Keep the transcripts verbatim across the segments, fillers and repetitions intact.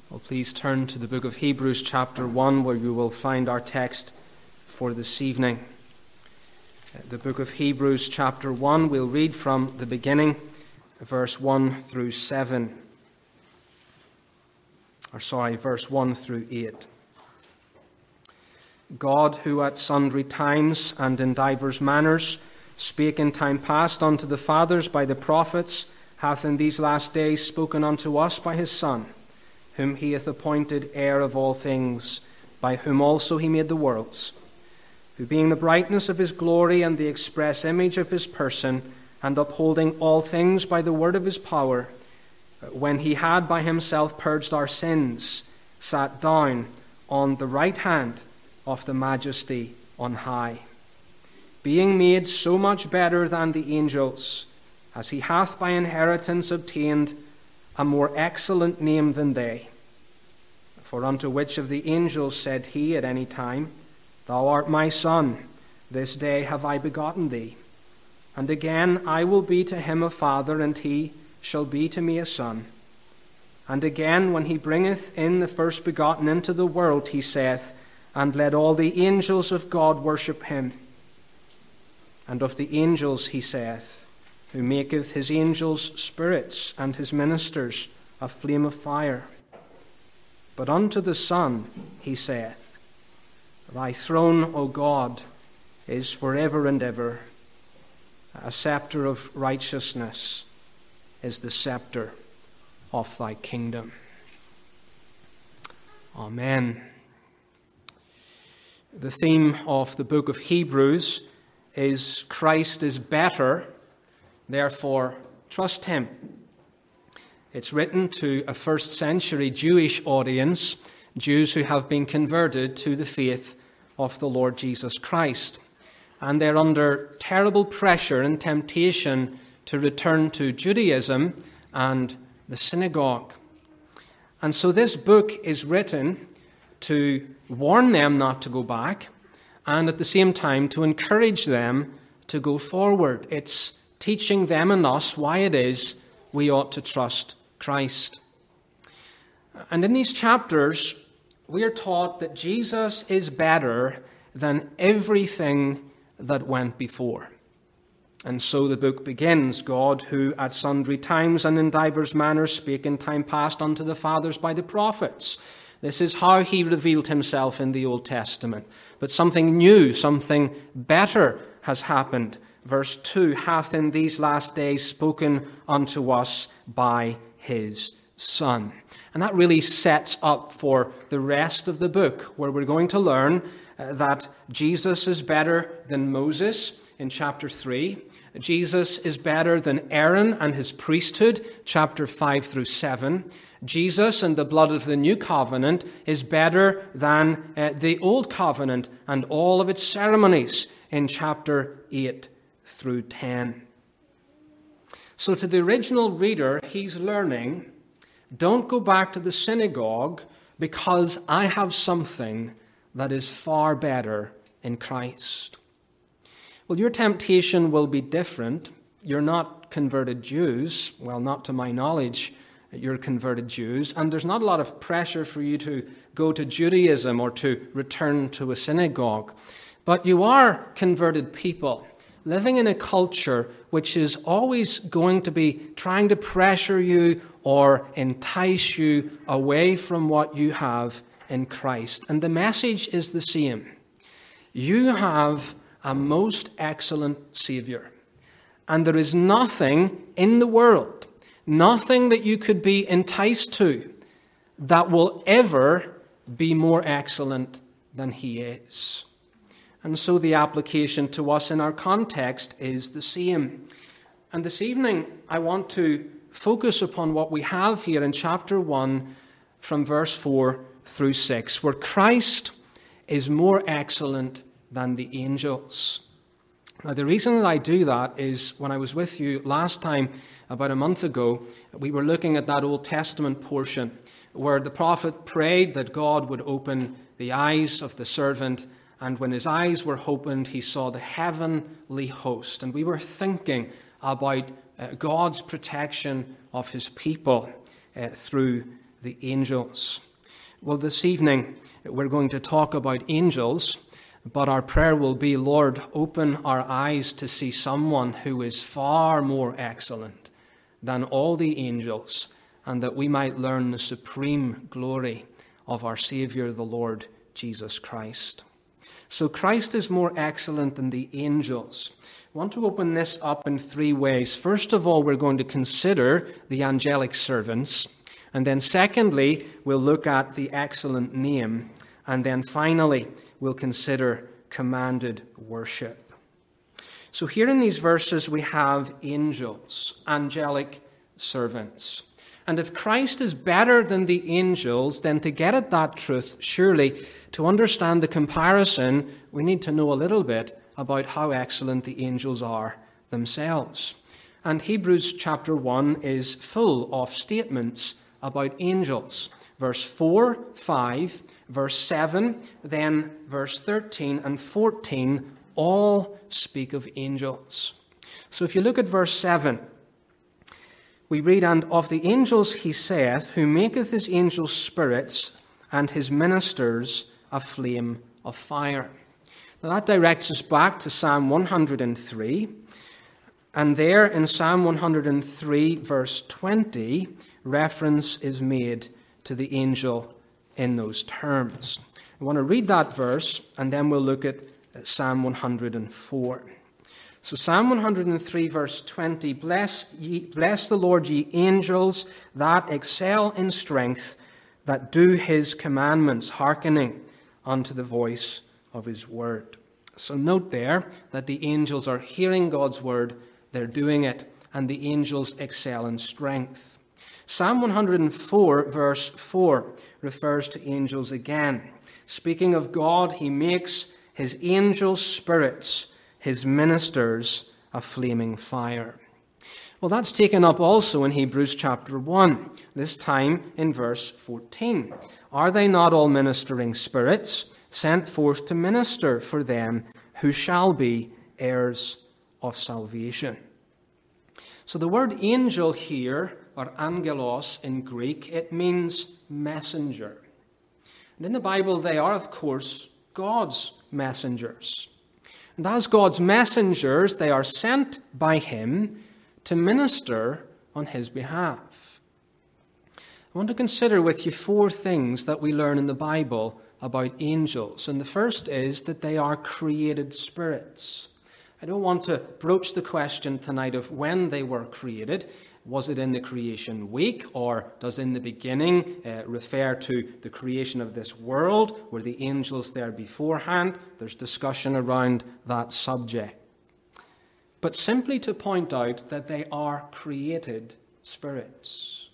Well, please turn to the book of Hebrews chapter one, where you will find our text for this evening. The book of Hebrews chapter one, we'll read from the beginning, verse one through seven. Or sorry, verse one through eight. God, who at sundry times and in divers manners spake in time past unto the fathers by the prophets, hath in these last days spoken unto us by his Son, whom he hath appointed heir of all things, by whom also he made the worlds, who being the brightness of his glory and the express image of his person, and upholding all things by the word of his power, when he had by himself purged our sins, sat down on the right hand of the majesty on high, being made so much better than the angels, as he hath by inheritance obtained a more excellent name than they. For unto which of the angels said he at any time, Thou art my Son, this day have I begotten thee. And again, I will be to him a father, and he shall be to me a son. And again, when he bringeth in the first begotten into the world, he saith, And let all the angels of God worship him. And of the angels he saith, Who maketh his angels spirits, and his ministers a flame of fire. But unto the Son he saith, Thy throne, O God, is forever and ever. A scepter of righteousness is the scepter of thy kingdom. Amen. The theme of the book of Hebrews is Christ is better, therefore trust him. It's written to a first century Jewish audience, Jews who have been converted to the faith of the Lord Jesus Christ. And they're under terrible pressure and temptation to return to Judaism and the synagogue. And so this book is written to warn them not to go back, and at the same time to encourage them to go forward. It's teaching them and us why it is we ought to trust Christ. And in these chapters, we are taught that Jesus is better than everything that went before. And so the book begins, God, who at sundry times and in divers manners spake in time past unto the fathers by the prophets. This is how he revealed himself in the Old Testament. But something new, something better has happened. Verse two, hath in these last days spoken unto us by his Son. And that really sets up for the rest of the book, where we're going to learn uh, that Jesus is better than Moses in chapter three. Jesus is better than Aaron and his priesthood, chapter five through seven. Jesus and the blood of the new covenant is better than uh, the old covenant and all of its ceremonies in chapter eight through ten. So to the original reader, he's learning, don't go back to the synagogue because I have something that is far better in Christ. Well, your temptation will be different. You're not converted Jews. Well, not to my knowledge, you're converted Jews. And there's not a lot of pressure for you to go to Judaism or to return to a synagogue. But you are converted people living in a culture which is always going to be trying to pressure you or entice you away from what you have in Christ. And the message is the same. You have a most excellent Savior. And there is nothing in the world, nothing that you could be enticed to, that will ever be more excellent than he is. And so the application to us in our context is the same. And this evening, I want to focus upon what we have here in chapter one from verse four through six, where Christ is more excellent than the angels. Now, the reason that I do that is when I was with you last time, about a month ago, we were looking at that Old Testament portion where the prophet prayed that God would open the eyes of the servant, and when his eyes were opened, he saw the heavenly host. And we were thinking about uh, God's protection of his people uh, through the angels. Well, this evening we're going to talk about angels, but our prayer will be, Lord, open our eyes to see someone who is far more excellent than all the angels, and that we might learn the supreme glory of our Savior, the Lord Jesus Christ. So Christ is more excellent than the angels. I want to open this up in three ways. First of all, we're going to consider the angelic servants. And then secondly, we'll look at the excellent name. And then finally, we'll consider commanded worship. So here in these verses, we have angels, angelic servants. And if Christ is better than the angels, then to get at that truth, surely, to understand the comparison, we need to know a little bit about how excellent the angels are themselves. And Hebrews chapter one is full of statements about angels. Verse four, five, verse seven, then verse thirteen and fourteen all speak of angels. So if you look at verse seven, we read, "And of the angels he saith, who maketh his angels spirits, and his ministers a flame of fire." Now that directs us back to Psalm one hundred three. And there in Psalm one hundred three, verse twenty, reference is made to the angel in those terms. I want to read that verse, and then we'll look at Psalm one hundred four. So Psalm one hundred three, verse twenty, bless, ye, bless the Lord, ye angels that excel in strength, that do his commandments, hearkening unto the voice of his word. So note there that the angels are hearing God's word, they're doing it, and the angels excel in strength. Psalm one hundred four, verse four, refers to angels again. Speaking of God, he makes his angels spirits, his ministers a flaming fire. Well, that's taken up also in Hebrews chapter one, this time in verse fourteen. Are they not all ministering spirits, sent forth to minister for them who shall be heirs of salvation? So the word angel here, or angelos in Greek, it means messenger. And in the Bible, they are, of course, God's messengers. And as God's messengers, they are sent by him to minister on his behalf. I want to consider with you four things that we learn in the Bible about angels. And the first is that they are created spirits. I don't want to broach the question tonight of when they were created. Was it in the creation week, or does in the beginning uh, refer to the creation of this world? Were the angels there beforehand? There's discussion around that subject. But simply to point out that they are created spirits.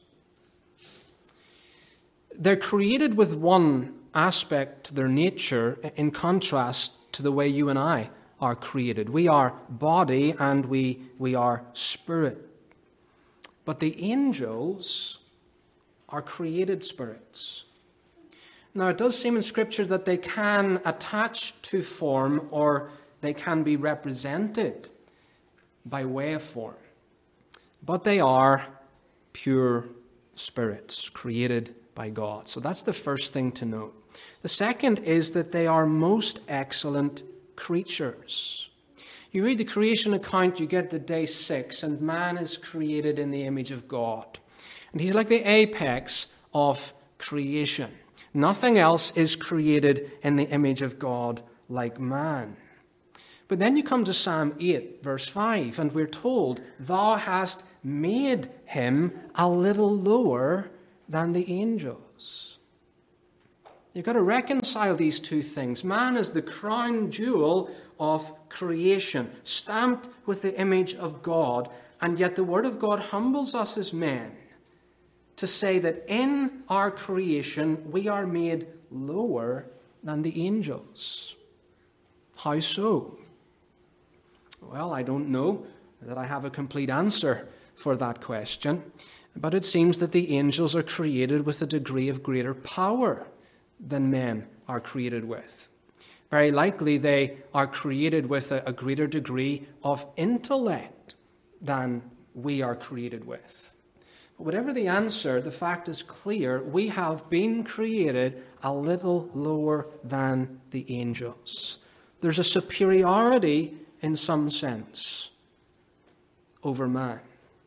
They're created with one aspect to their nature in contrast to the way you and I are created. We are body and we, we are spirit. But the angels are created spirits. Now, it does seem in Scripture that they can attach to form, or they can be represented by way of form. But they are pure spirits created by God. So that's the first thing to note. The second is that they are most excellent creatures. You read the creation account, you get to day six, and man is created in the image of God. And he's like the apex of creation. Nothing else is created in the image of God like man. But then you come to Psalm eight, verse five, and we're told, "Thou hast made him a little lower than the angels." You've got to reconcile these two things. Man is the crown jewel of creation, stamped with the image of God, and yet the Word of God humbles us as men to say that in our creation we are made lower than the angels. How so? Well, I don't know that I have a complete answer for that question, but it seems that the angels are created with a degree of greater power than men are created with. Very likely they are created with a, a greater degree of intellect than we are created with. Whatever the answer, the fact is clear. We have been created a little lower than the angels. There's a superiority, in some sense, over man.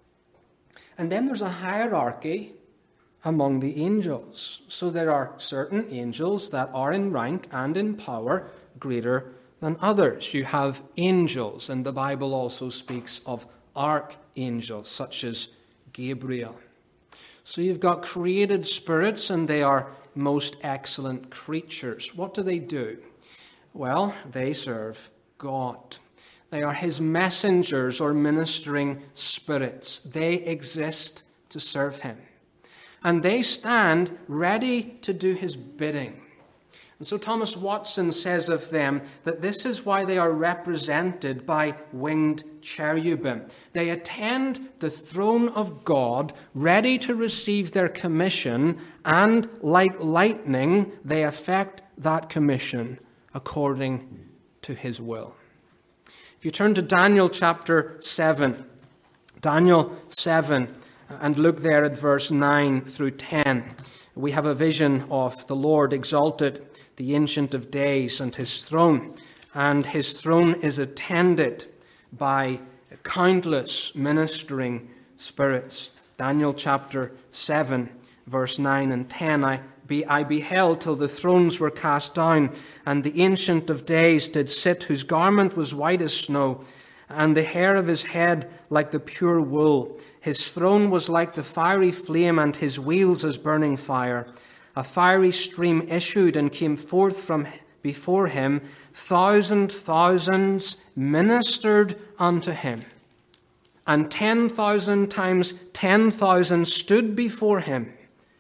And then there's a hierarchy among the angels. So there are certain angels that are in rank and in power greater than others. You have angels, and the Bible also speaks of archangels, such as Gabriel. So you've got created spirits, and they are most excellent creatures. What do they do? Well, they serve God. They are his messengers or ministering spirits. They exist to serve him. And they stand ready to do his bidding. And so Thomas Watson says of them that this is why they are represented by winged cherubim. They attend the throne of God, ready to receive their commission, and like lightning, they effect that commission according to his will. If you turn to Daniel chapter seven, Daniel seven, and look there at verse nine through ten, we have a vision of the Lord exalted, the Ancient of Days, and his throne. And his throne is attended by countless ministering spirits. Daniel chapter seven, verse nine and ten, I, be, I beheld till the thrones were cast down, and the Ancient of Days did sit, whose garment was white as snow, and the hair of his head like the pure wool. His throne was like the fiery flame, and his wheels as burning fire. A fiery stream issued and came forth from before him. Thousand thousands ministered unto him. And ten thousand times ten thousand stood before him.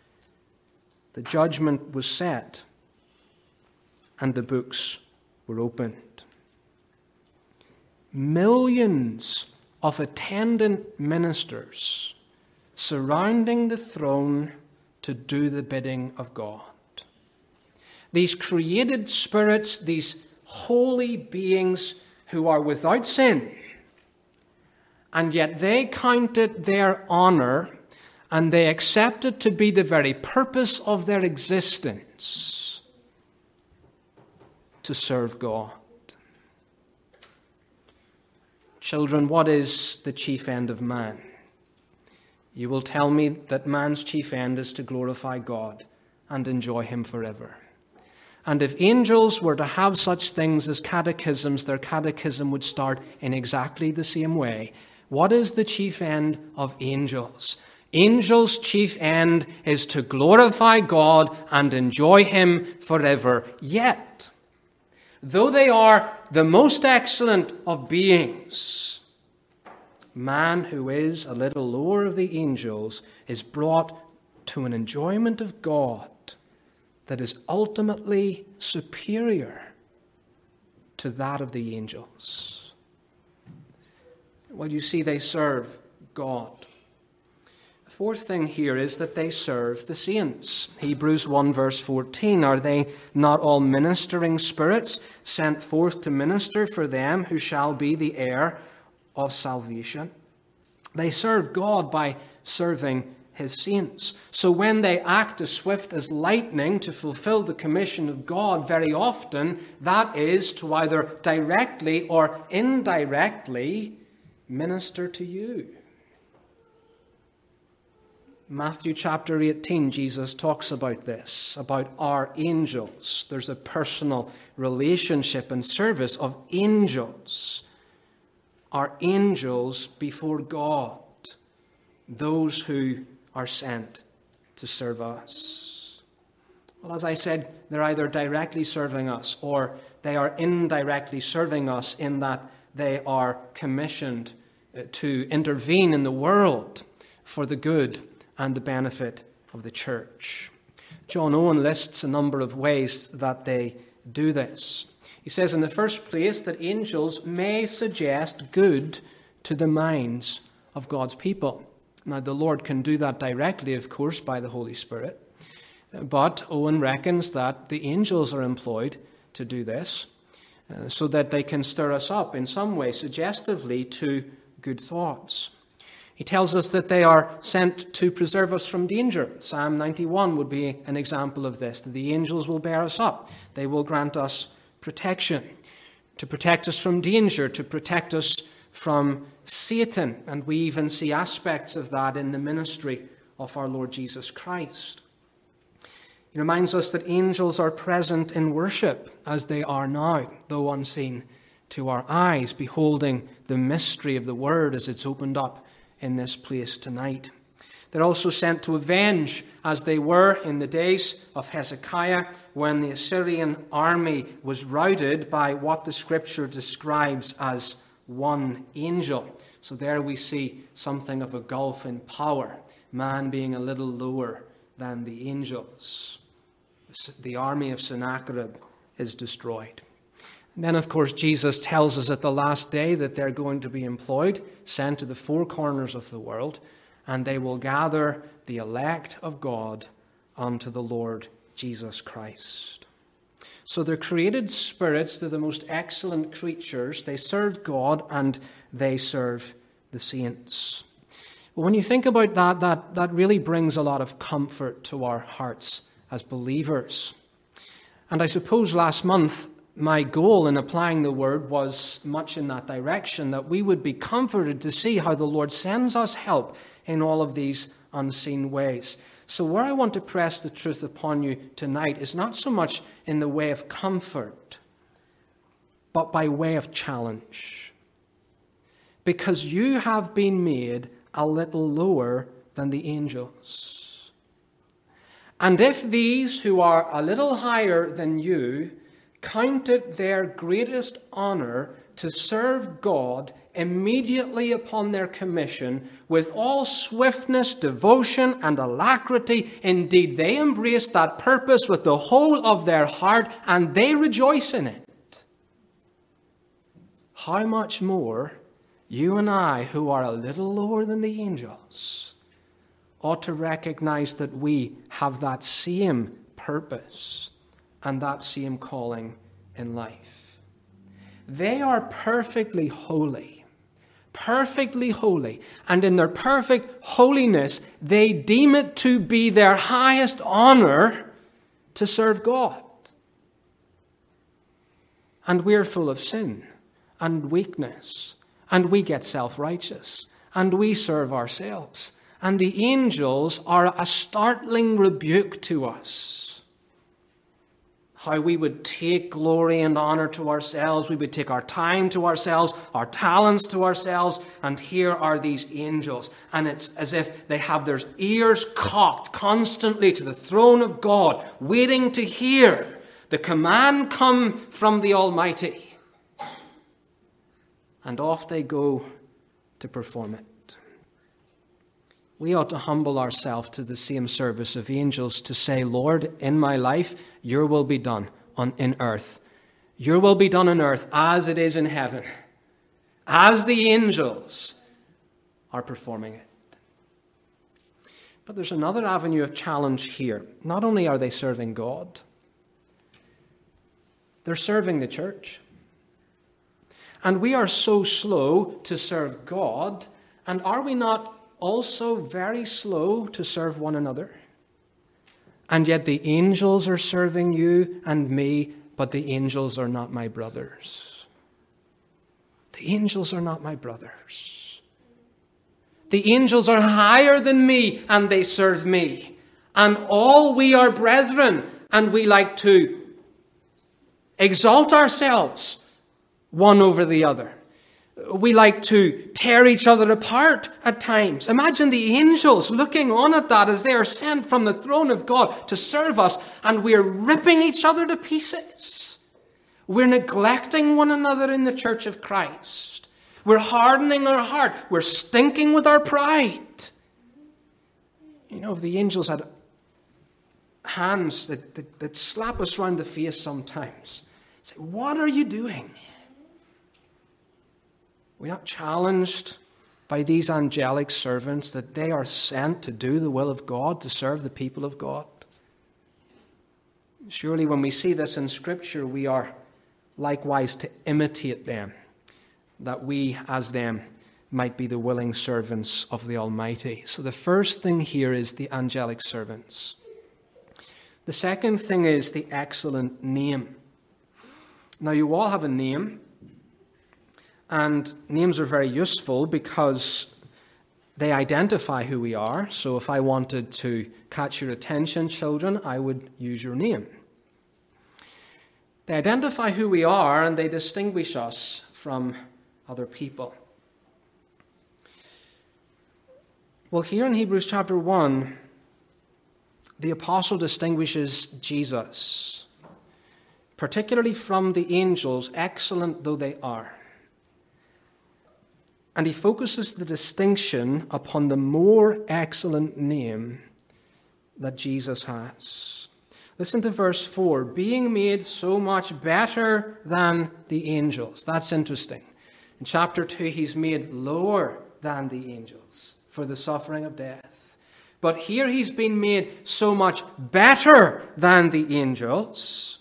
The judgment was set, and the books were opened. Millions of attendant ministers surrounding the throne to do the bidding of God. These created spirits, these holy beings who are without sin, and yet they count it their honor and they accept it to be the very purpose of their existence to serve God. Children, what is the chief end of man? You will tell me that man's chief end is to glorify God and enjoy him forever. And if angels were to have such things as catechisms, their catechism would start in exactly the same way. What is the chief end of angels? Angels' chief end is to glorify God and enjoy him forever. Yet, though they are the most excellent of beings, man, who is a little lower of the angels, is brought to an enjoyment of God that is ultimately superior to that of the angels. Well, you see, they serve God. The fourth thing here is that they serve the saints. Hebrews one verse fourteen, are they not all ministering spirits sent forth to minister for them who shall be the heir of salvation? They serve God by serving his saints. So when they act as swift as lightning to fulfill the commission of God, very often that is to either directly or indirectly minister to you. Matthew chapter eighteen, Jesus talks about this, about our angels. There's a personal relationship and service of angels. Our angels before God, those who are sent to serve us. Well, as I said, they're either directly serving us or they are indirectly serving us in that they are commissioned to intervene in the world for the good and the benefit of the church. John Owen lists a number of ways that they do this. He says, in the first place, that angels may suggest good to the minds of God's people. Now, the Lord can do that directly, of course, by the Holy Spirit. But Owen reckons that the angels are employed to do this uh, so that they can stir us up in some way, suggestively, to good thoughts. He tells us that they are sent to preserve us from danger. Psalm ninety-one would be an example of this, that the angels will bear us up. They will grant us protection, to protect us from danger, to protect us from Satan. And we even see aspects of that in the ministry of our Lord Jesus Christ. He reminds us that angels are present in worship as they are now, though unseen to our eyes, beholding the mystery of the word as it's opened up in this place tonight. They're also sent to avenge, as they were in the days of Hezekiah, when the Assyrian army was routed by what the scripture describes as one angel. So there we see something of a gulf in power, man being a little lower than the angels. The army of Sennacherib is destroyed. And then, of course, Jesus tells us at the last day that they're going to be employed, sent to the four corners of the world, and they will gather the elect of God unto the Lord Jesus Christ. So they're created spirits. They're the most excellent creatures. They serve God and they serve the saints. But when you think about that, that, that really brings a lot of comfort to our hearts as believers. And I suppose last month, my goal in applying the word was much in that direction, that we would be comforted to see how the Lord sends us help in all of these unseen ways. So where I want to press the truth upon you tonight is not so much in the way of comfort, but by way of challenge. Because you have been made a little lower than the angels. And if these who are a little higher than you count it their greatest honor to serve God immediately upon their commission with all swiftness, devotion, and alacrity, indeed they embrace that purpose with the whole of their heart and they rejoice in it, how much more you and I, who are a little lower than the angels, ought to recognize that we have that same purpose and that same calling in life. They are perfectly holy, perfectly holy, and in their perfect holiness, they deem it to be their highest honor to serve God. And we're full of sin and weakness, and we get self-righteous, and we serve ourselves. And the angels are a startling rebuke to us. How we would take glory and honor to ourselves. We would take our time to ourselves, our talents to ourselves. And here are these angels. And it's as if they have their ears cocked constantly to the throne of God, waiting to hear the command come from the Almighty. And off they go to perform it. We ought to humble ourselves to the same service of angels to say, Lord, in my life, your will be done on in earth. Your will be done on earth as it is in heaven, as the angels are performing it. But there's another avenue of challenge here. Not only are they serving God, they're serving the church. And we are so slow to serve God, and are we not also very slow to serve one another? And yet the angels are serving you and me, but the angels are not my brothers. The angels are not my brothers. The angels are higher than me and they serve me. And all we are brethren, and we like to exalt ourselves one over the other. We like to tear each other apart at times. Imagine the angels looking on at that as they are sent from the throne of God to serve us, and we're ripping each other to pieces. We're neglecting one another in the church of Christ. We're hardening our heart. We're stinking with our pride. You know, if the angels had hands that, that, that slap us round the face sometimes, say, what are you doing? We're not challenged by these angelic servants that they are sent to do the will of God, to serve the people of God. Surely when we see this in Scripture, we are likewise to imitate them, that we as them might be the willing servants of the Almighty. So the first thing here is the angelic servants. The second thing is the excellent name. Now, you all have a name, and names are very useful because they identify who we are. So if I wanted to catch your attention, children, I would use your name. They identify who we are, and they distinguish us from other people. Well, here in Hebrews chapter one, the apostle distinguishes Jesus, particularly from the angels, excellent though they are. And he focuses the distinction upon the more excellent name that Jesus has. Listen to verse four. Being made so much better than the angels. That's interesting. In chapter two, he's made lower than the angels for the suffering of death. But here he's been made so much better than the angels,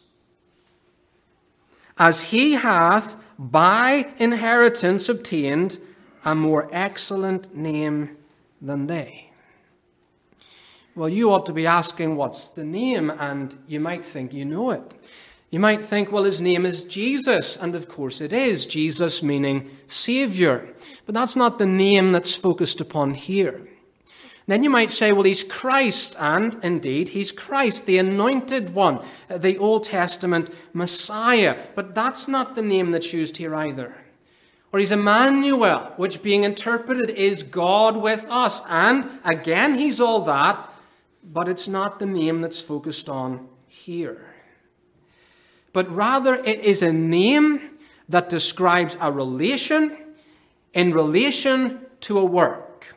as he hath by inheritance obtained a more excellent name than they. Well, you ought to be asking, what's the name? And you might think you know it. You might think, well, his name is Jesus. And of course it is. Jesus meaning Savior. But that's not the name that's focused upon here. Then you might say, well, he's Christ. And indeed, he's Christ, the anointed one, the Old Testament Messiah. But that's not the name that's used here either. Or he's Emmanuel, which being interpreted is God with us. And again, he's all that, but it's not the name that's focused on here. But rather, it is a name that describes a relation in relation to a work.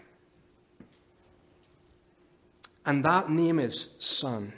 And that name is Son.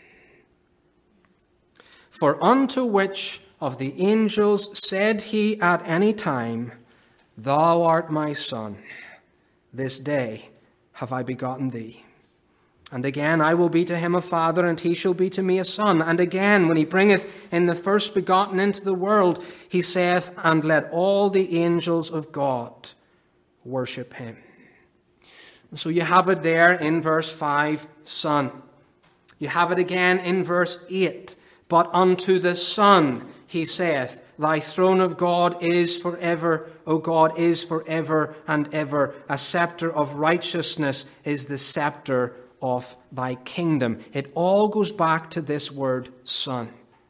For unto which of the angels said he at any time, Thou art my Son, this day have I begotten thee. And again, I will be to him a father, and he shall be to me a son. And again, when he bringeth in the first begotten into the world, he saith, And let all the angels of God worship him. And so you have it there in verse five, Son. You have it again in verse eight. But unto the Son he saith, Thy throne of God is forever, O God, is forever and ever. A scepter of righteousness is the scepter of thy kingdom. It all goes back to this word, Son.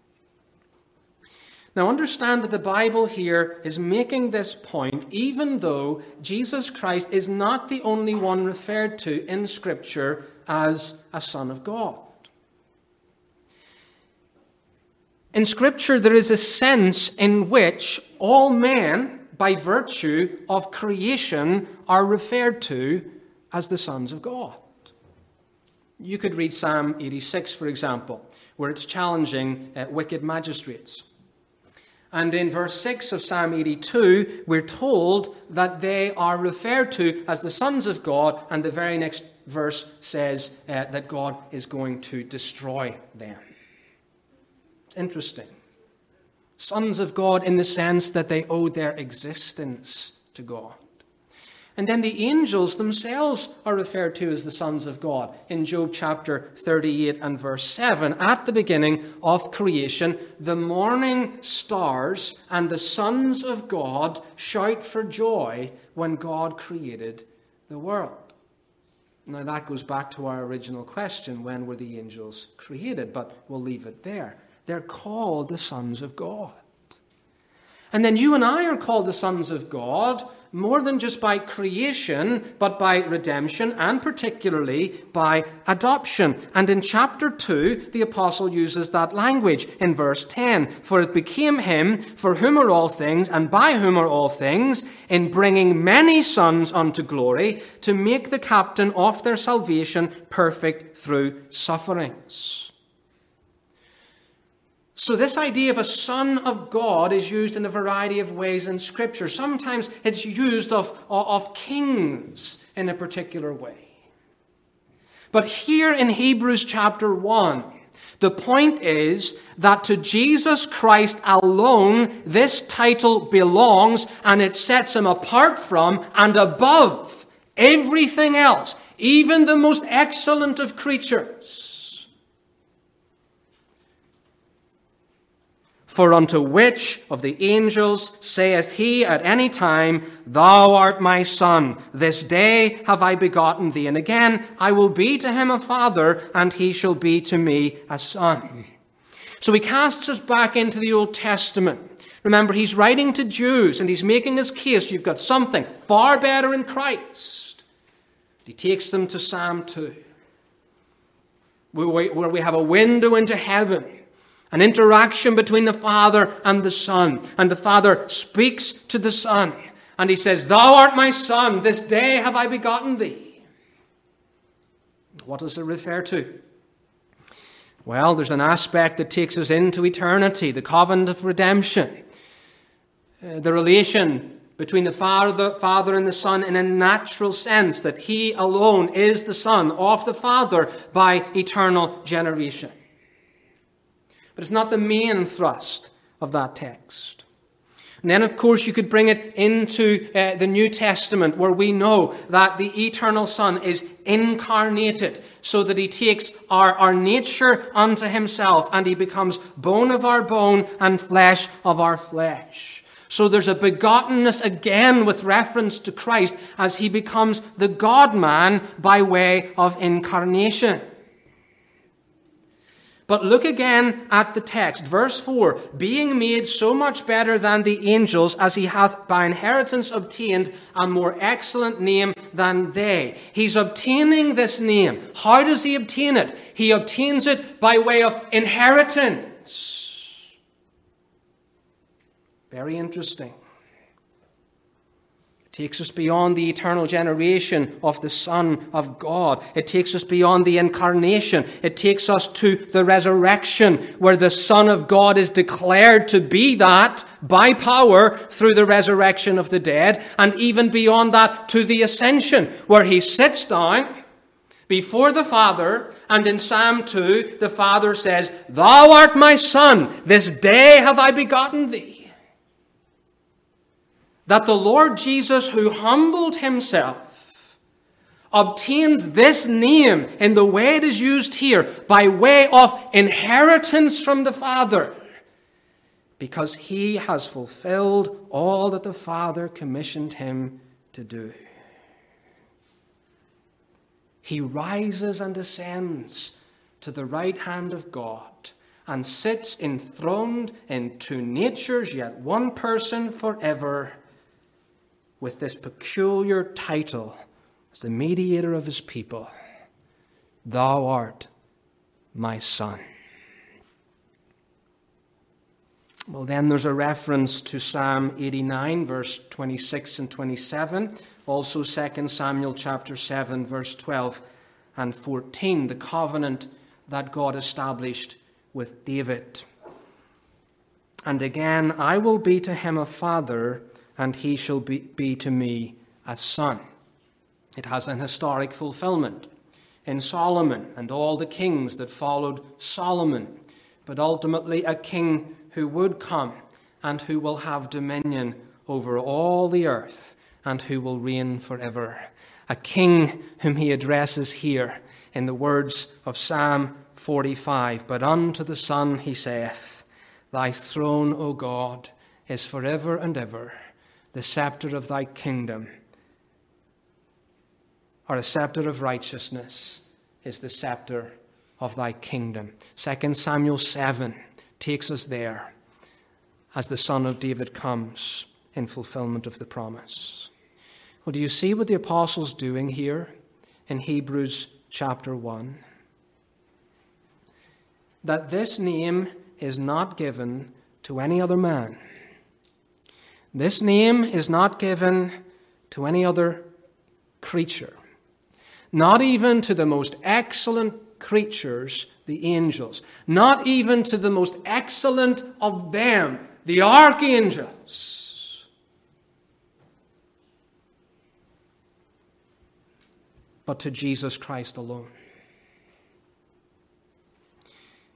Now understand that the Bible here is making this point, even though Jesus Christ is not the only one referred to in Scripture as a Son of God. In Scripture, there is a sense in which all men, by virtue of creation, are referred to as the sons of God. You could read Psalm eighty-six, for example, where it's challenging uh, wicked magistrates. And in verse six of Psalm eighty-two, we're told that they are referred to as the sons of God, and the very next verse says uh, that God is going to destroy them. It's interesting. Sons of God in the sense that they owe their existence to God. And then the angels themselves are referred to as the sons of God. In Job chapter thirty-eight and verse seven, at the beginning of creation, the morning stars and the sons of God shout for joy when God created the world. Now that goes back to our original question, when were the angels created? But we'll leave it there. They're called the sons of God. And then you and I are called the sons of God, more than just by creation, but by redemption, and particularly by adoption. And in chapter two, the apostle uses that language in verse ten. For it became him, for whom are all things, and by whom are all things, in bringing many sons unto glory, to make the captain of their salvation perfect through sufferings. So this idea of a son of God is used in a variety of ways in Scripture. Sometimes it's used of, of kings in a particular way. But here in Hebrews chapter one, The point is that to Jesus Christ alone, this title belongs, and it sets him apart from and above everything else, even the most excellent of creatures. For unto which of the angels saith he at any time, Thou art my son, this day have I begotten thee. And again, I will be to him a father, and he shall be to me a son. So he casts us back into the Old Testament. Remember, he's writing to Jews, and he's making his case. You've got something far better in Christ. He takes them to Psalm two, where we have a window into heaven. An interaction between the Father and the Son. And the Father speaks to the Son. And he says, Thou art my son, this day have I begotten thee. What does it refer to? Well, there's an aspect that takes us into eternity, the covenant of redemption. Uh, the relation between the Father, Father and the Son in a natural sense, that he alone is the Son of the Father by eternal generation. But it's not the main thrust of that text. And then, of course, you could bring it into uh, the New Testament, where we know that the eternal Son is incarnated, so that he takes our, our nature unto himself, and he becomes bone of our bone and flesh of our flesh. So there's a begottenness again with reference to Christ as he becomes the God-man by way of incarnation. But look again at the text. Verse four, being made so much better than the angels, as he hath by inheritance obtained a more excellent name than they. He's obtaining this name. How does he obtain it? He obtains it by way of inheritance. Very interesting. It takes us beyond the eternal generation of the Son of God. It takes us beyond the incarnation. It takes us to the resurrection, where the Son of God is declared to be that by power through the resurrection of the dead. And even beyond that to the ascension, where he sits down before the Father, and in Psalm two, the Father says, Thou art my Son, this day have I begotten thee. That the Lord Jesus, who humbled himself, obtains this name in the way it is used here by way of inheritance from the Father, because he has fulfilled all that the Father commissioned him to do. He rises and ascends to the right hand of God and sits enthroned in two natures, yet one person forever, with this peculiar title as the mediator of his people. Thou art my Son. Well, then there's a reference to Psalm eighty-nine, verse twenty-six and twenty-seven. Also Second Samuel chapter seven, verse twelve and fourteen. The covenant that God established with David. And again, I will be to him a father, and he shall be, be to me a son. It has an historic fulfillment in Solomon and all the kings that followed Solomon, but ultimately a king who would come and who will have dominion over all the earth and who will reign forever. A king whom he addresses here in the words of Psalm forty-five. But unto the Son he saith, Thy throne, O God, is forever and ever. The scepter of thy kingdom, or a scepter of righteousness, is the scepter of thy kingdom. Second Samuel seven takes us there as the Son of David comes in fulfillment of the promise. Well, do you see what the apostle's doing here in Hebrews chapter one? That this name is not given to any other man. This name is not given to any other creature, not even to the most excellent creatures, the angels, not even to the most excellent of them, the archangels, but to Jesus Christ alone.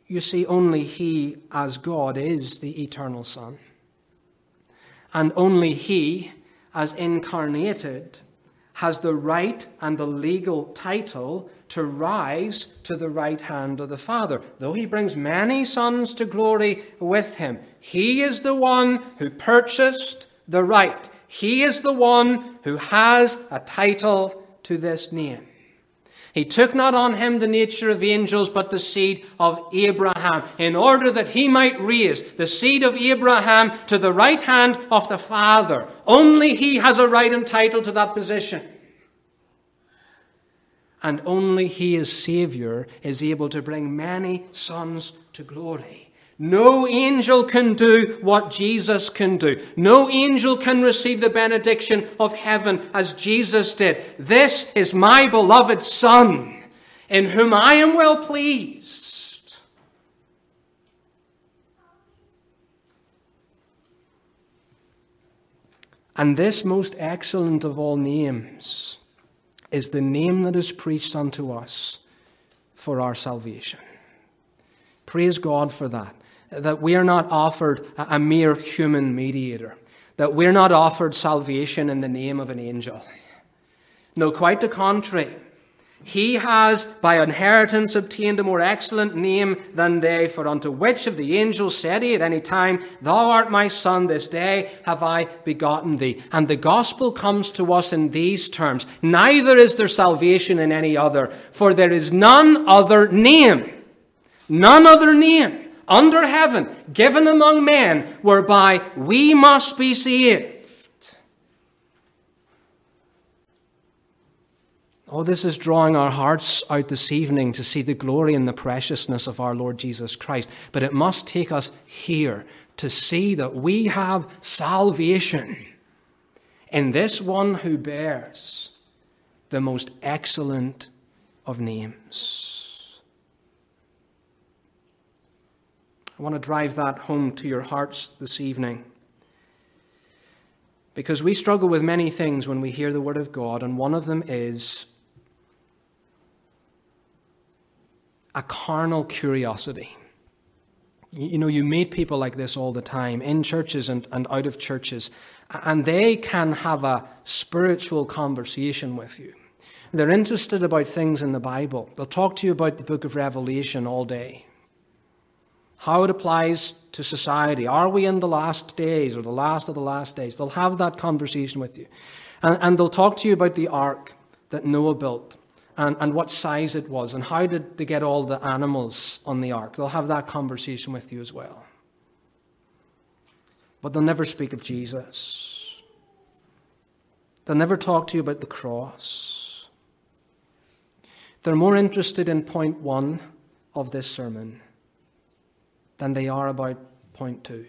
You see, only He, as God, is the eternal Son. And only He, as incarnated, has the right and the legal title to rise to the right hand of the Father. Though He brings many sons to glory with Him, He is the one who purchased the right. He is the one who has a title to this name. He took not on Him the nature of angels, but the seed of Abraham, in order that He might raise the seed of Abraham to the right hand of the Father. Only He has a right and title to that position. And only He, as Savior, is able to bring many sons to glory. No angel can do what Jesus can do. No angel can receive the benediction of heaven as Jesus did. This is my beloved Son, in whom I am well pleased. And this most excellent of all names is the name that is preached unto us for our salvation. Praise God for that. That we are not offered a mere human mediator. That we're not offered salvation in the name of an angel. No, quite the contrary. He has by inheritance obtained a more excellent name than they, for unto which of the angels said He at any time, Thou art my Son, this day have I begotten thee. And the gospel comes to us in these terms. Neither is there salvation in any other, for there is none other name, none other name under heaven, given among men, whereby we must be saved. Oh, this is drawing our hearts out this evening to see the glory and the preciousness of our Lord Jesus Christ. But it must take us here to see that we have salvation in this one who bears the most excellent of names. I want to drive that home to your hearts this evening, because we struggle with many things when we hear the Word of God, and one of them is a carnal curiosity. You know, you meet people like this all the time, in churches and, and out of churches, and they can have a spiritual conversation with you. They're interested about things in the Bible. They'll talk to you about the book of Revelation all day. How it applies to society. Are we in the last days or the last of the last days? They'll have that conversation with you. And, and they'll talk to you about the ark that Noah built and, and what size it was and how did they get all the animals on the ark. They'll have that conversation with you as well. But they'll never speak of Jesus. They'll never talk to you about the cross. They're more interested in point one of this sermon than they are about point two.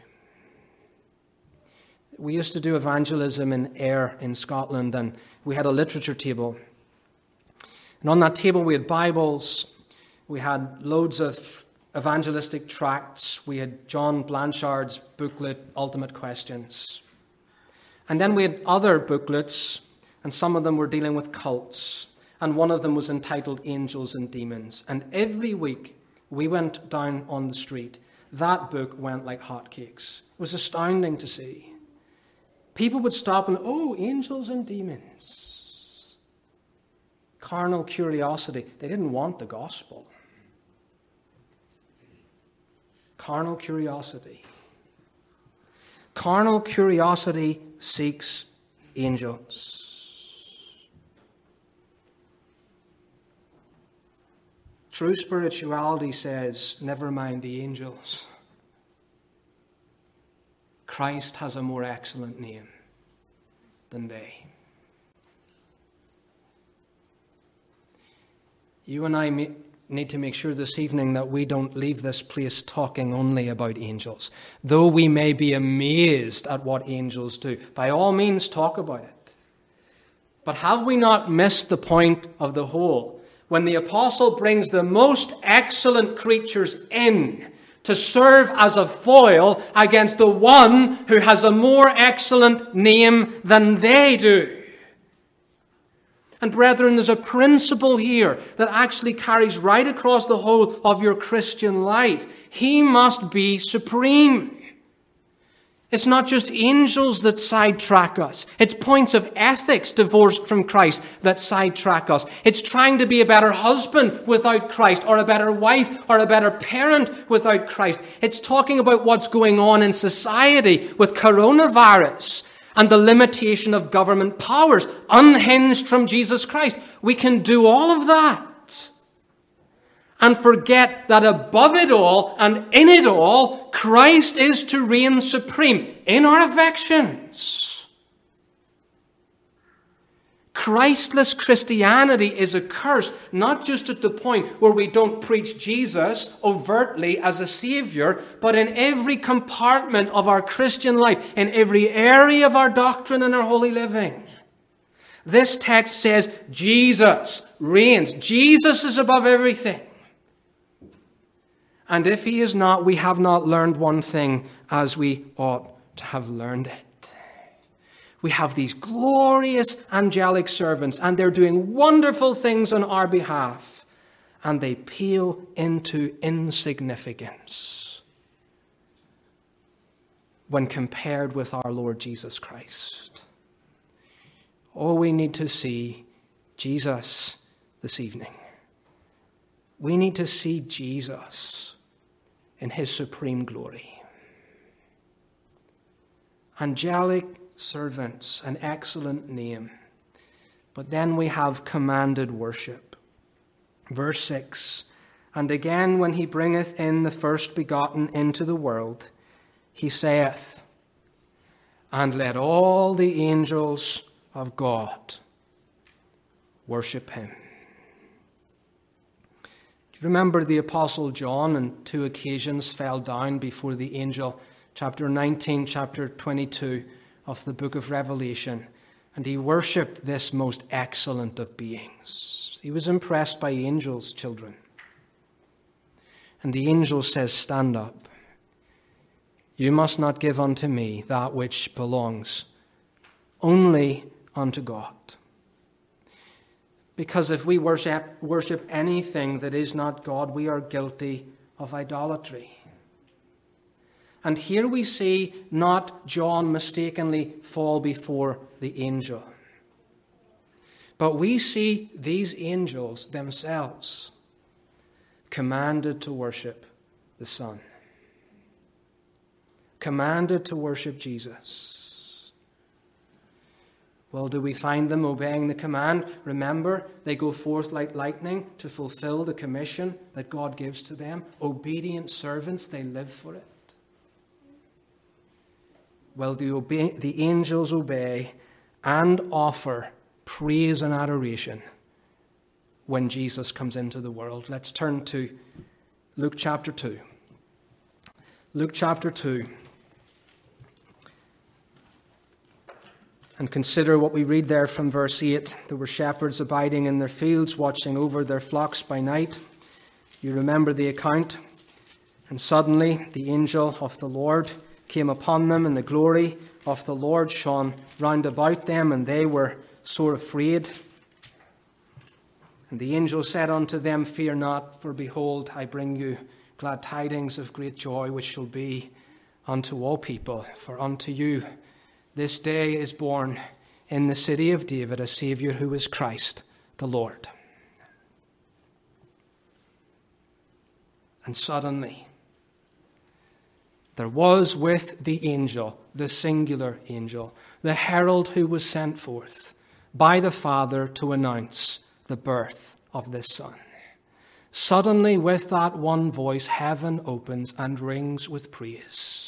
We used to do evangelism in Ayr in Scotland, and we had a literature table. And on that table we had Bibles, we had loads of evangelistic tracts, we had John Blanchard's booklet, Ultimate Questions. And then we had other booklets, and some of them were dealing with cults, and one of them was entitled Angels and Demons. And every week we went down on the street. That book went like hotcakes. It was astounding to see. People would stop and, oh, angels and demons. Carnal curiosity. They didn't want the gospel. Carnal curiosity. Carnal curiosity seeks angels. True spirituality says, never mind the angels. Christ has a more excellent name than they. You and I need to make sure this evening that we don't leave this place talking only about angels. Though we may be amazed at what angels do, by all means talk about it. But have we not missed the point of the whole? When the apostle brings the most excellent creatures in to serve as a foil against the one who has a more excellent name than they do. And brethren, there's a principle here that actually carries right across the whole of your Christian life. He must be supreme. It's not just angels that sidetrack us. It's points of ethics divorced from Christ that sidetrack us. It's trying to be a better husband without Christ, or a better wife, or a better parent without Christ. It's talking about what's going on in society with coronavirus and the limitation of government powers, unhinged from Jesus Christ. We can do all of that and forget that above it all and in it all, Christ is to reign supreme in our affections. Christless Christianity is a curse, not just at the point where we don't preach Jesus overtly as a Savior, but in every compartment of our Christian life, in every area of our doctrine and our holy living. This text says Jesus reigns. Jesus is above everything. And if he is not, we have not learned one thing as we ought to have learned it. We have these glorious angelic servants, and they're doing wonderful things on our behalf, and they pale into insignificance when compared with our Lord Jesus Christ. Oh, we need to see Jesus this evening. We need to see Jesus in his supreme glory. Angelic servants, an excellent name. But then we have commanded worship. Verse six, and again when he bringeth in the first begotten into the world, he saith, and let all the angels of God worship him. Remember, the Apostle John on two occasions fell down before the angel, chapter nineteen, chapter twenty-two of the book of Revelation, and he worshipped this most excellent of beings. He was impressed by angels, children. And the angel says, stand up. You must not give unto me that which belongs only unto God. Because if we worship, worship anything that is not God, we are guilty of idolatry. And here we see not John mistakenly fall before the angel, but we see these angels themselves commanded to worship the Son, commanded to worship Jesus. Well, do we find them obeying the command? Remember, they go forth like lightning to fulfill the commission that God gives to them. Obedient servants, they live for it. Well, the, obey, the angels obey and offer praise and adoration when Jesus comes into the world. Let's turn to Luke chapter two. Luke chapter two. And consider what we read there from verse eight. There were shepherds abiding in their fields, watching over their flocks by night. You remember the account. And suddenly the angel of the Lord came upon them, and the glory of the Lord shone round about them, and they were sore afraid. And the angel said unto them, fear not, for behold, I bring you glad tidings of great joy, which shall be unto all people. For unto you this day is born in the city of David a Saviour, who is Christ the Lord. And suddenly there was with the angel, the singular angel, the herald who was sent forth by the Father to announce the birth of this Son. Suddenly, with that one voice, heaven opens and rings with praise.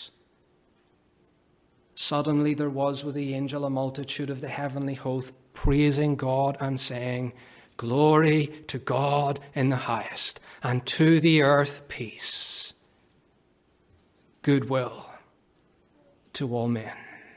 Suddenly there was with the angel a multitude of the heavenly host, praising God and saying, glory to God in the highest, and to the earth peace, goodwill to all men.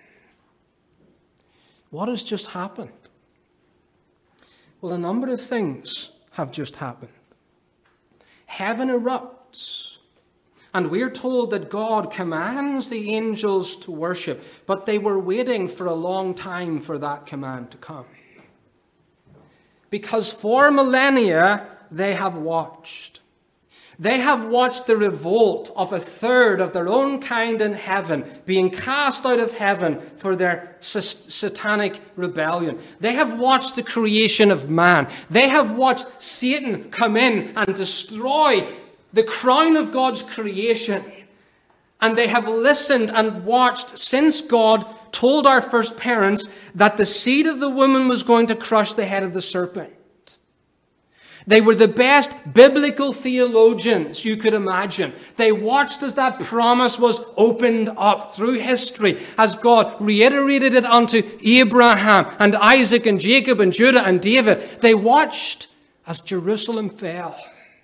What has just happened? Well, a number of things have just happened. Heaven erupts. And we're told that God commands the angels to worship, but they were waiting for a long time for that command to come. Because for millennia they have watched. They have watched the revolt of a third of their own kind in heaven being cast out of heaven for their satanic rebellion. They have watched the creation of man. They have watched Satan come in and destroy the crown of God's creation. And they have listened and watched since God told our first parents that the seed of the woman was going to crush the head of the serpent. They were the best biblical theologians you could imagine. They watched as that promise was opened up through history, as God reiterated it unto Abraham and Isaac and Jacob and Judah and David. They watched as Jerusalem fell.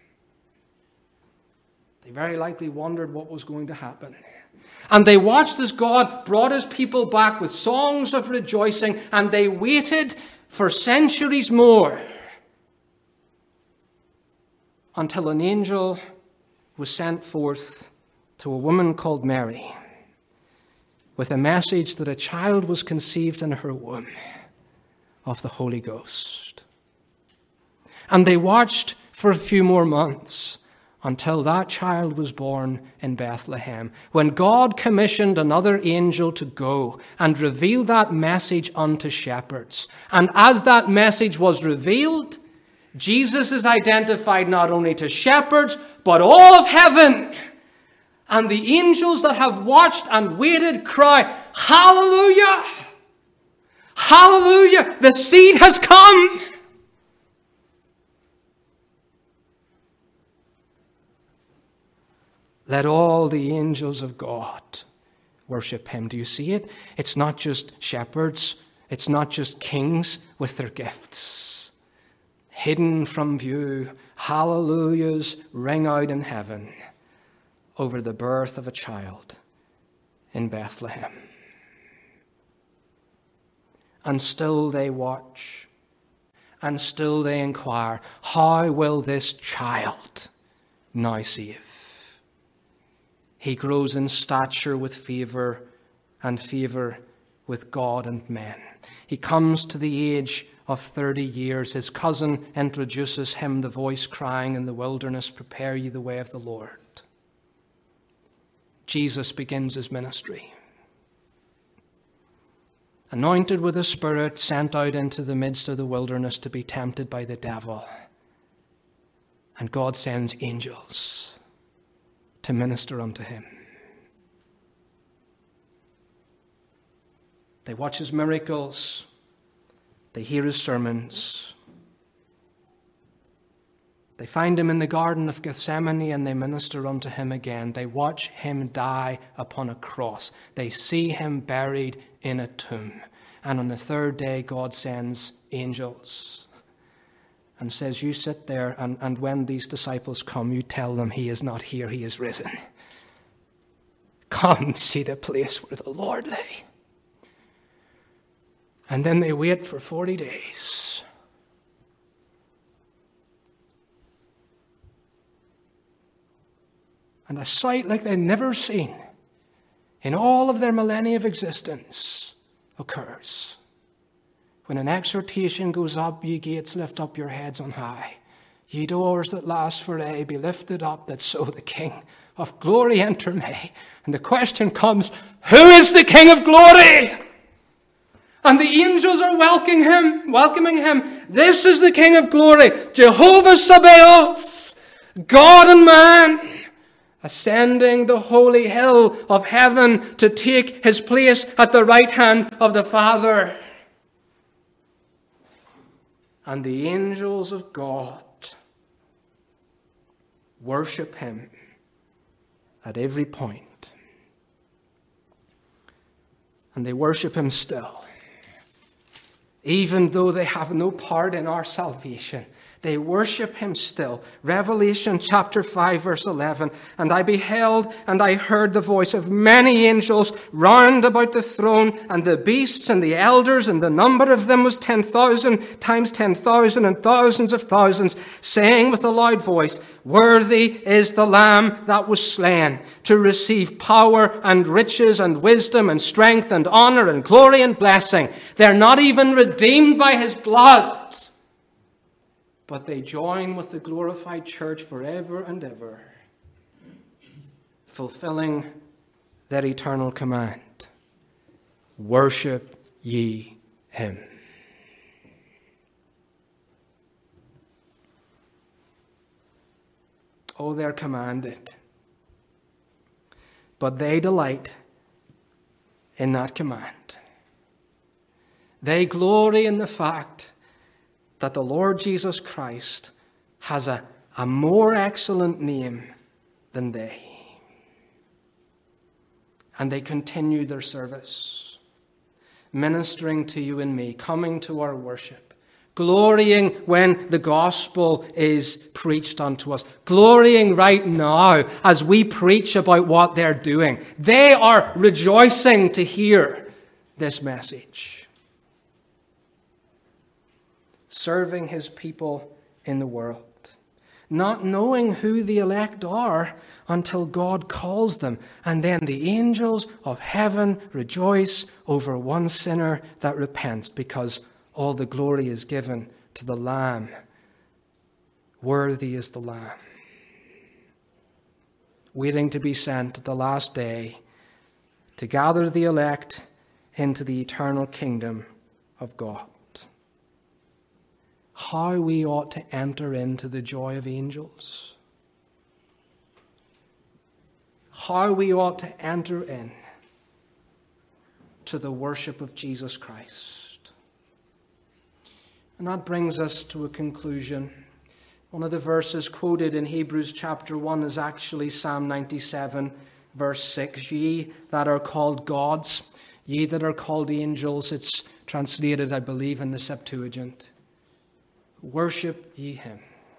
They very likely wondered what was going to happen. And they watched as God brought his people back with songs of rejoicing, and they waited for centuries more until an angel was sent forth to a woman called Mary with a message that a child was conceived in her womb of the Holy Ghost. And they watched for a few more months until that child was born in Bethlehem, when God commissioned another angel to go and reveal that message unto shepherds. And as that message was revealed, Jesus is identified not only to shepherds, but all of heaven. And the angels that have watched and waited cry, Hallelujah! Hallelujah! The seed has come! Let all the angels of God worship him. Do you see it? It's not just shepherds. It's not just kings with their gifts. Hidden from view, hallelujahs ring out in heaven over the birth of a child in Bethlehem. And still they watch, and still they inquire, how will this child now save? He grows in stature with favor, and favor with God and men. He comes to the age of thirty years. His cousin introduces him, the voice crying in the wilderness, prepare ye the way of the Lord. Jesus begins his ministry. Anointed with the Spirit, sent out into the midst of the wilderness to be tempted by the devil. And God sends angels to minister unto him. They watch his miracles. They hear his sermons. They find him in the Garden of Gethsemane and they minister unto him again. They watch him die upon a cross. They see him buried in a tomb. And on the third day, God sends angels and says, you sit there, and, and when these disciples come, you tell them he is not here, he is risen. Come see the place where the Lord lay. And then they wait for forty days. And a sight like they'd never seen in all of their millennia of existence occurs. When an exhortation goes up, ye gates, lift up your heads on high. Ye doors that last for aye, be lifted up, that so the King of glory enter may. And the question comes, who is the King of glory? And the angels are welcoming him, welcoming him. This is the King of glory, Jehovah Sabaoth, God and man, ascending the holy hill of heaven to take his place at the right hand of the Father. And the angels of God worship him at every point. And they worship him still. Even though they have no part in our salvation, they worship him still. Revelation chapter five, verse eleven. And I beheld and I heard the voice of many angels round about the throne, and the beasts and the elders, and the number of them was ten thousand times ten thousand and thousands of thousands, saying with a loud voice, worthy is the Lamb that was slain to receive power and riches and wisdom and strength and honor and glory and blessing. They're not even redeemed by his blood. but they join with the glorified church forever and ever, fulfilling their eternal command. Worship ye him. Oh, they're commanded, but they delight in that command. They glory in the fact that the Lord Jesus Christ has a, a more excellent name than they. And they continue their service, ministering to you and me, coming to our worship, glorying when the gospel is preached unto us, glorying right now as we preach about what they're doing. They are rejoicing to hear this message. Serving his people in the world, not knowing who the elect are until God calls them, and then the angels of heaven rejoice over one sinner that repents, because all the glory is given to the Lamb. Worthy is the Lamb, waiting to be sent at the last day to gather the elect into the eternal kingdom of God. How we ought to enter into the joy of angels. How we ought to enter in to the worship of Jesus Christ. And that brings us to a conclusion. One of the verses quoted in Hebrews chapter one is actually Psalm ninety-seven, verse six. Ye that are called gods, ye that are called angels. It's translated, I believe, in the Septuagint. Worship ye him.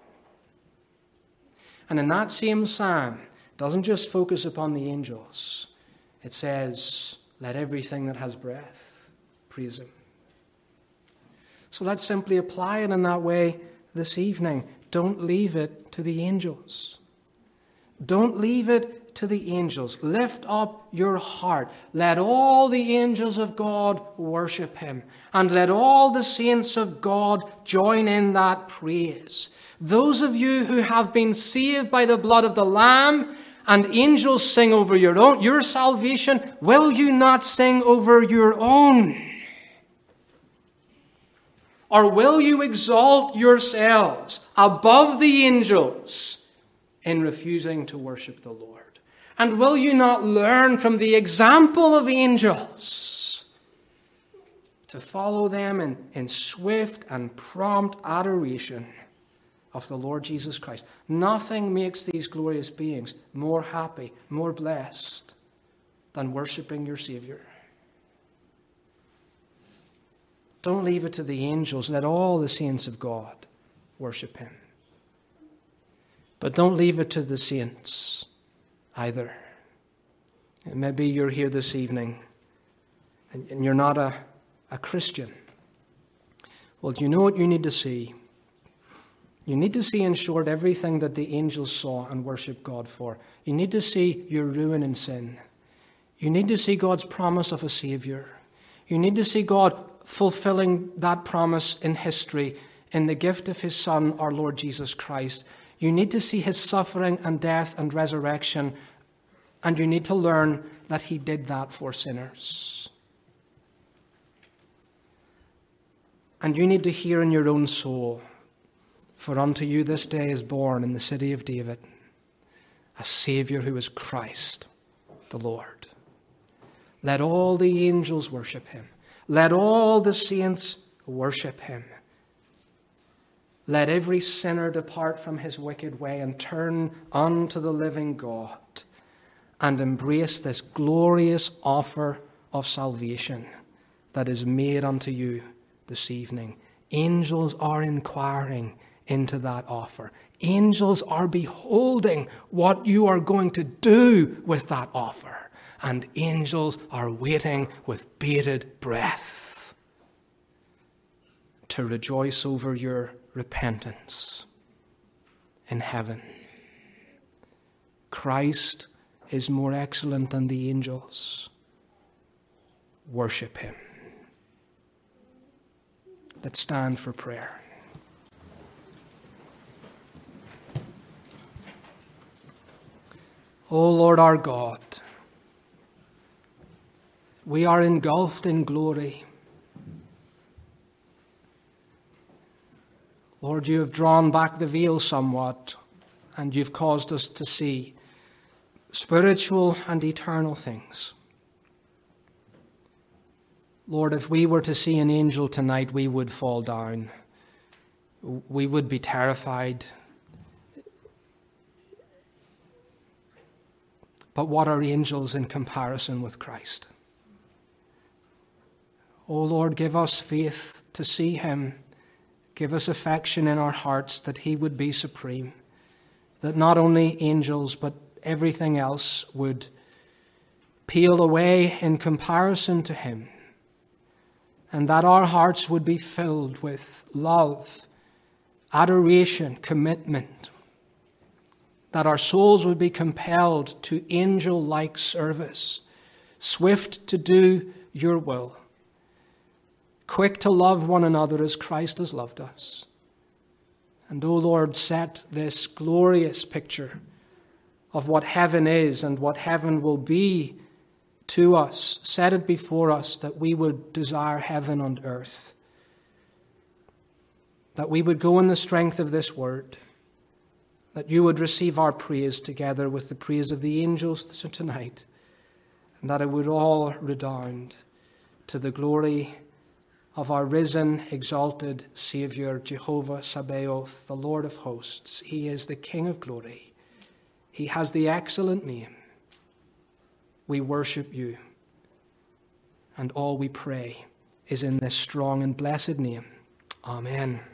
And in that same psalm, it doesn't just focus upon the angels. It says, let everything that has breath praise him. So let's simply apply it in that way this evening. Don't leave it to the angels. Don't leave it to the angels. Lift up your heart. Let all the angels of God worship him. And let all the saints of God join in that praise. Those of you who have been saved by the blood of the Lamb, and angels sing over your own, your salvation, will you not sing over your own? Or will you exalt yourselves above the angels in refusing to worship the Lord? And will you not learn from the example of angels to follow them in, in swift and prompt adoration of the Lord Jesus Christ? Nothing makes these glorious beings more happy, more blessed than worshiping your Savior. Don't leave it to the angels. Let all the saints of God worship him. But don't leave it to the saints either. And maybe you're here this evening and, and you're not a, a Christian. Well, you know what you need to see? You need to see, in short, everything that the angels saw and worshiped God for. You need to see your ruin in sin. You need to see God's promise of a Savior. You need to see God fulfilling that promise in history in the gift of his Son, our Lord Jesus Christ. You need to see his suffering and death and resurrection, and you need to learn that he did that for sinners. And you need to hear in your own soul, for unto you this day is born in the city of David a Savior who is Christ the Lord. Let all the angels worship him. Let all the saints worship him. Let every sinner depart from his wicked way and turn unto the living God and embrace this glorious offer of salvation that is made unto you this evening. Angels are inquiring into that offer. Angels are beholding what you are going to do with that offer. And angels are waiting with bated breath to rejoice over your repentance in heaven. Christ is more excellent than the angels. Worship him. Let's stand for prayer. O Lord our God, we are engulfed in glory. Lord, you have drawn back the veil somewhat, and you've caused us to see spiritual and eternal things. Lord, if we were to see an angel tonight, we would fall down. We would be terrified. But what are angels in comparison with Christ? O Lord, give us faith to see him. Give us affection in our hearts that he would be supreme, that not only angels but everything else would peel away in comparison to him, and that our hearts would be filled with love, adoration, commitment, that our souls would be compelled to angel-like service, swift to do your will, quick to love one another as Christ has loved us. And, O Lord, set this glorious picture of what heaven is and what heaven will be to us, set it before us that we would desire heaven on earth, that we would go in the strength of this word, that you would receive our praise together with the praise of the angels tonight, and that it would all redound to the glory of our risen, exalted Saviour, Jehovah Sabaoth, the Lord of hosts. He is the King of glory. He has the excellent name. We worship you, and all we pray is in this strong and blessed name. Amen.